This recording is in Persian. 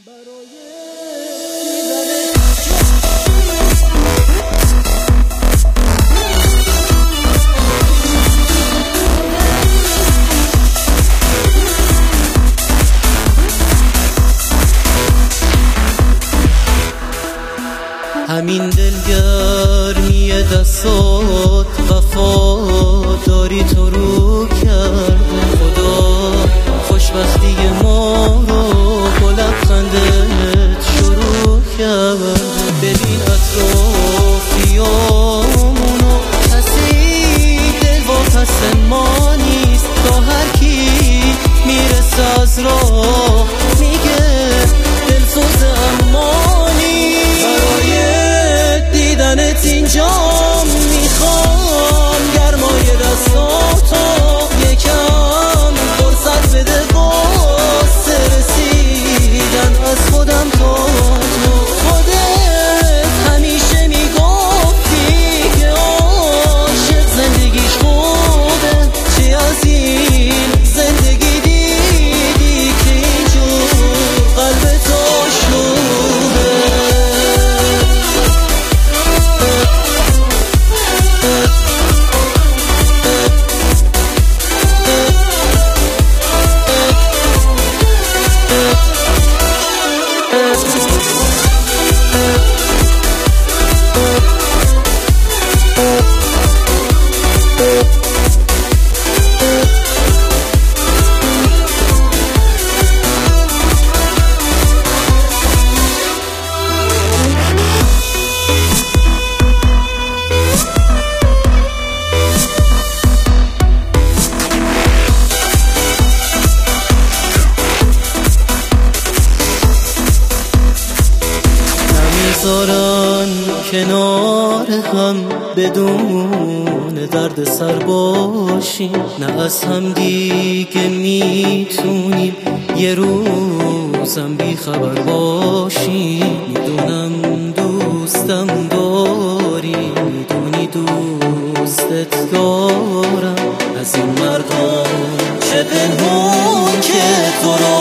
همین دلگرمی دستات وفاداری تو رو کرده. خدا خوشبختی ما رو با لبخندت شروع کرده. ببین اطرافیامونو کسی دل با پس ما نیست. تا هر کی میرسه از راه میگه دلسوز امانی. برای دیدنت اینجام میخوام گرمای دستاتو یکم فرصت بده واسه رسیدن از خودم تا تو. خودت همیشه میگفتی که عاشق زندگیش خوبه. چی از این زندگی دیدی که اینجور قلبت آشوبه. نمیذارن کنار هم بدون درد سر باشیم. نه از هم دیگه میتونیم یه روزم بی خبر باشیم. میدونم دوستم داری، میدونی دوستت دارم. از این مردم چه پنهون که تو رو